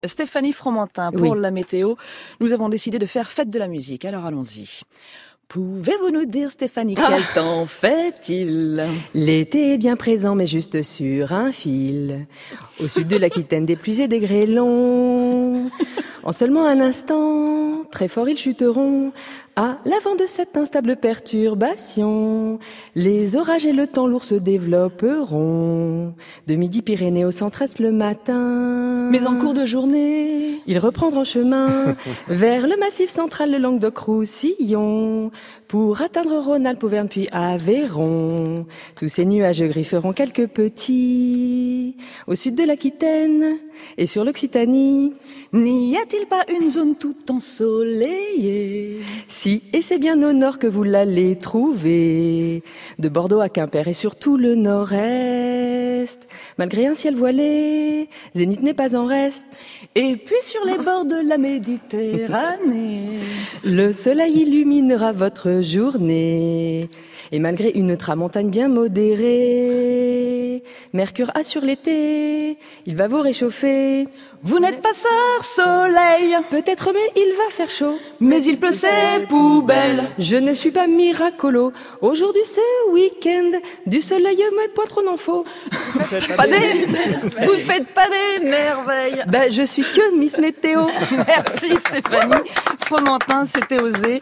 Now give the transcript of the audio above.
Stéphanie Fromentin, pour la météo, nous avons décidé de faire fête de la musique. Alors allons-y. Pouvez-vous nous dire, Stéphanie, quel temps fait-il ? L'été est bien présent, mais juste sur un fil. Au sud de l'Aquitaine, des pluies et des grêlons. En seulement un instant, très fort ils chuteront. À l'avant de cette instable perturbation, les orages et le temps lourd se développeront. De Midi-Pyrénées au centre-est le matin. Mais en cours de journée, ils reprendront chemin vers le massif central, le Languedoc-Roussillon, pour atteindre Rhône-Alpes, Auvergne puis Aveyron. Tous ces nuages gris feront quelques petits au sud de l'Aquitaine et sur l'Occitanie. N'y a-t-il pas une zone tout ensoleillée ? Si, et c'est bien au nord que vous l'allez trouver, de Bordeaux à Quimper et sur tout le nord-est. Malgré un ciel voilé, Zénith n'est pas en reste. Et puis sur les bords de la Méditerranée, le soleil illuminera votre journée. Et malgré une tramontane bien modérée, Mercure assure l'été, il va vous réchauffer. Vous n'êtes pas sœur soleil, peut-être, mais il va faire chaud. Mais il pleut ses poubelles. Je ne suis pas miracolo. Aujourd'hui ce week-end, du soleil mais point trop n'en faut. Vous faites pas des merveilles. Je suis que Miss Météo. Merci Stéphanie Fromentin, c'était osé.